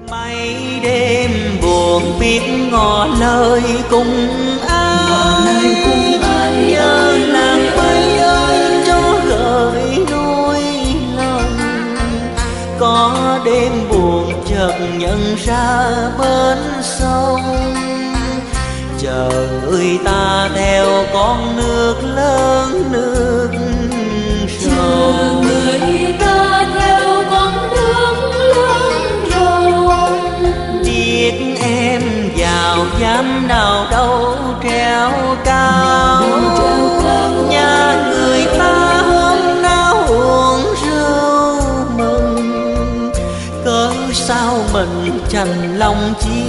Mấy đêm buồn biết ngỏ lời cùng ai, nhớ nàng ơi ơi cho gợi đôi lòng. Có đêm buồn chợt nhận ra bên sông, chờ người ta theo con nước lớn nước sông. Người ta theo con nước lớn rồng. Biết em vào dám nào đâu treo cao, nhà người ta hôm nào uống rượu mừng, cớ sao mình chành lòng chi